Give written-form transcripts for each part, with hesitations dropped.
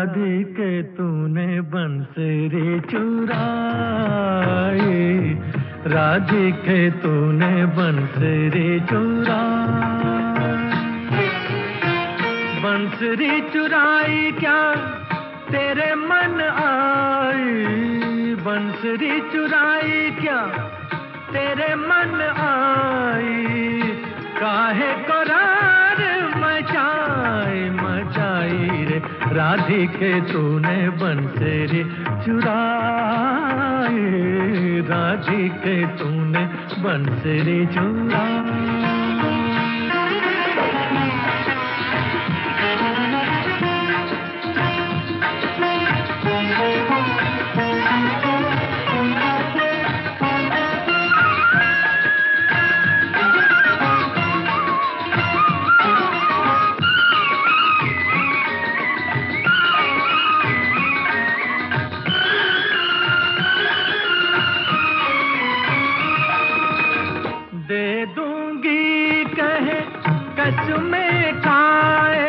राधिके तूने बंसरी चुराई, राधिके तूने बंसरी चुराई। बंसरी चुराई क्या तेरे मन आई, बंसरी चुराई क्या तेरे मन आई। काहे करार मचाई मचाई रे, राधिके तूने बंसरी चुराई, राधिके तूने बंसरी चुराई। दे दूंगी कहे कसमें खाए,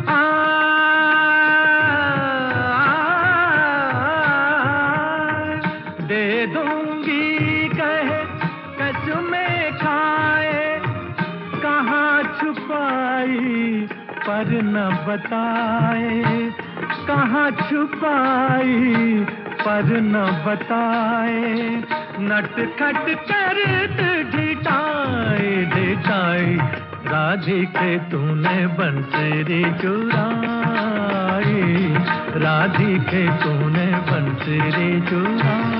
दे दूंगी कहे कसमें खाए। कहाँ छुपाई पर न बताए, कहाँ छुपाई पर न बताए। नटखट कर ढिठाई ढिठाई, राधिके तूने बंसरी चुराई, राधिके तूने बंसरी चुराई।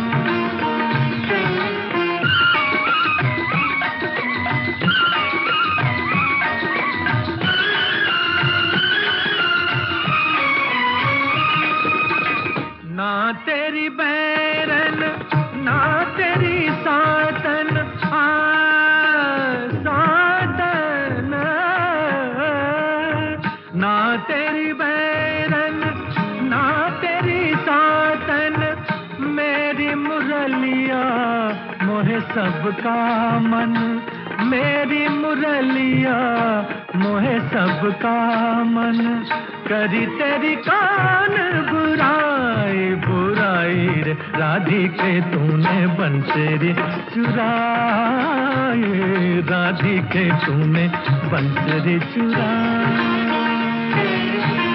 ना तेरी बैरन ना तेरी सातन, सातन। ना तेरी बैरन ना तेरी सातन, मेरी मुरलिया मोहे सबका मन, मेरी मुरलिया मोहे सबका मन। करी तेरी कान बुराई बुराई रे, राधिके तूने बंसरी चुराई, राधिके तूने बंसरी चुराई।